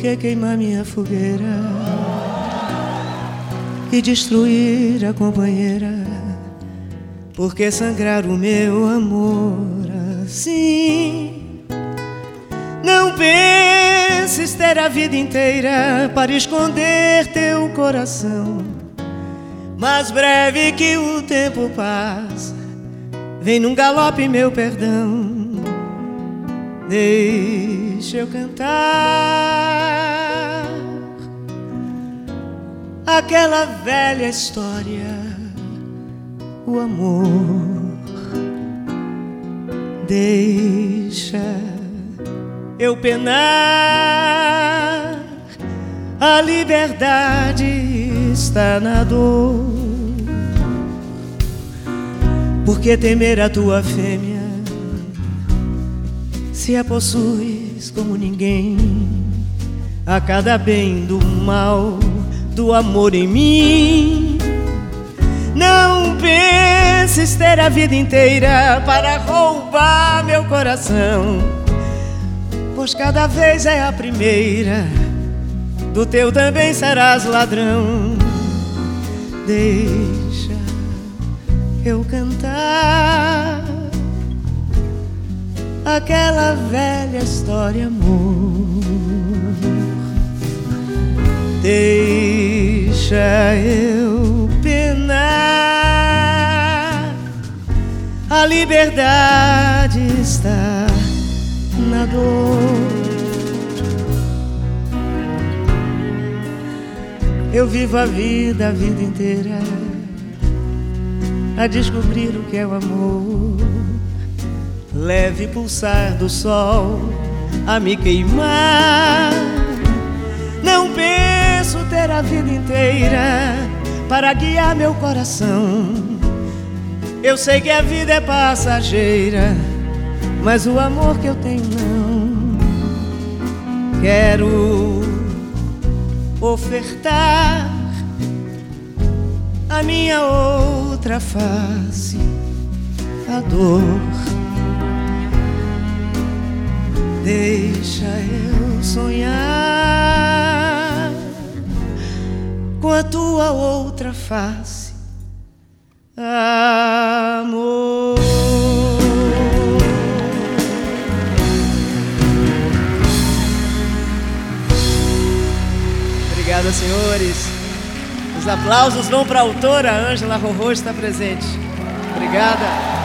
que queimar minha fogueira e destruir a companheira? Por que sangrar o meu amor assim? Não penses ter a vida inteira para esconder teu coração. Mais breve que o tempo passa, vem num galope meu perdão. Deixa eu cantar aquela velha história, o amor. Deixa eu penar, a liberdade está na dor. Por que temer a tua fêmea, se a possuis como ninguém? A cada bem do mal, do amor em mim. Não penses ter a vida inteira para roubar meu coração, pois cada vez é a primeira, do teu também serás ladrão. Deixa eu cantar aquela velha história, amor. Deixa eu penar, a liberdade está na dor. Eu vivo a vida inteira a descobrir o que é o amor. Leve pulsar do sol a me queimar. Não penso ter a vida inteira para guiar meu coração. Eu sei que a vida é passageira, mas o amor que eu tenho não. Quero ofertar a minha outra face, a dor. Deixa eu sonhar com a tua outra face, amor. Obrigada, senhores. Os aplausos vão para a autora Ângela Rorô, está presente. Obrigada.